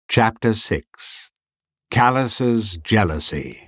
Chapter 6. Callus's Jealousy.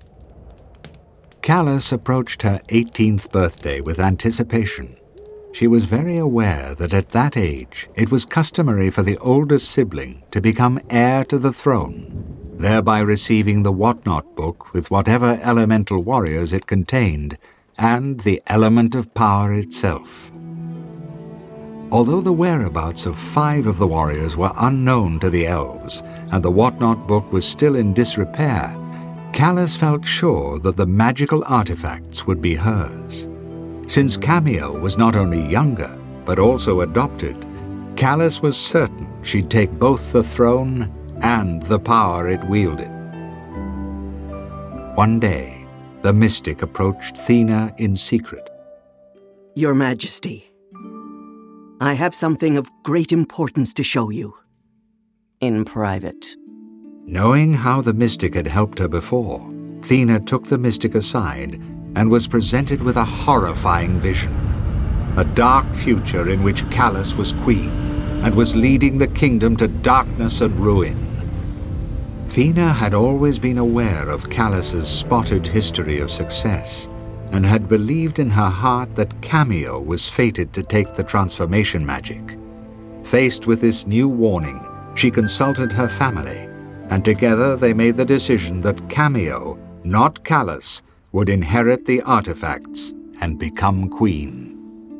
Callus approached her 18th birthday with anticipation. She was very aware that at that age it was customary for the oldest sibling to become heir to the throne, thereby receiving the Whatnot book with whatever elemental warriors it contained, and the element of power itself. Although the whereabouts of 5 of the warriors were unknown to the elves, and the Whatnot book was still in disrepair, Callus felt sure that the magical artifacts would be hers. Since Cameo was not only younger, but also adopted, Callus was certain she'd take both the throne and the power it wielded. One day, the mystic approached Thena in secret. Your Majesty, I have something of great importance to show you. In private. Knowing how the mystic had helped her before, Thena took the mystic aside and was presented with a horrifying vision. A dark future in which Callus was queen and was leading the kingdom to darkness and ruin. Thena had always been aware of Callus's spotted history of success, and had believed in her heart that Cameo was fated to take the transformation magic. Faced with this new warning, she consulted her family, and together they made the decision that Cameo, not Callus, would inherit the artifacts and become queen.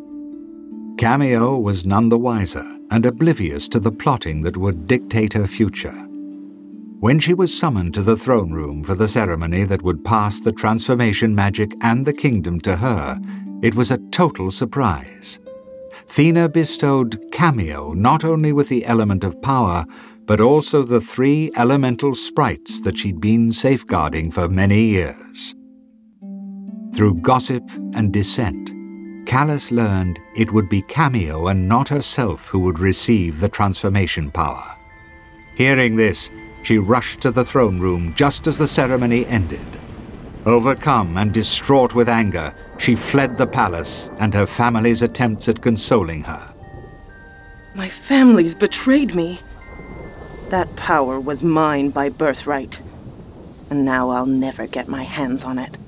Cameo was none the wiser and oblivious to the plotting that would dictate her future. When she was summoned to the throne room for the ceremony that would pass the transformation magic and the kingdom to her, it was a total surprise. Thena bestowed Cameo not only with the element of power, but also the 3 elemental sprites that she'd been safeguarding for many years. Through gossip and dissent, Callus learned it would be Cameo and not herself who would receive the transformation power. Hearing this, she rushed to the throne room just as the ceremony ended. Overcome and distraught with anger, she fled the palace and her family's attempts at consoling her. My family's betrayed me. That power was mine by birthright, and now I'll never get my hands on it.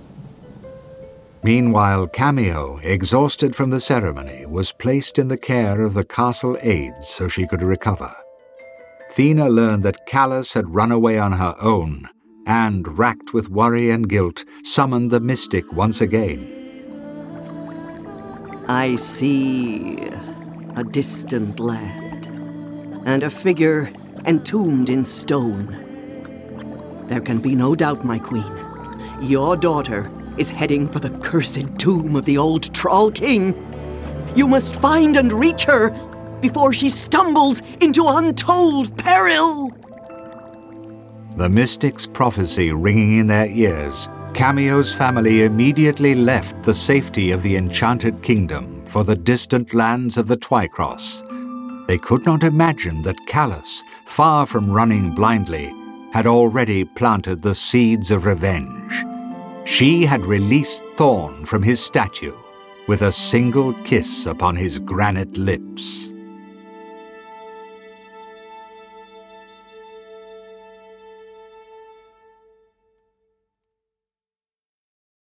Meanwhile, Cameo, exhausted from the ceremony, was placed in the care of the castle aides so she could recover. Thena learned that Callus had run away on her own, and, racked with worry and guilt, summoned the mystic once again. I see a distant land, and a figure entombed in stone. There can be no doubt, my queen. Your daughter is heading for the cursed tomb of the old Troll King. You must find and reach her before she stumbles into untold peril. The mystic's prophecy ringing in their ears, Cameo's family immediately left the safety of the enchanted kingdom for the distant lands of the Twycross. They could not imagine that Callus, far from running blindly, had already planted the seeds of revenge. She had released Thorn from his statue with a single kiss upon his granite lips.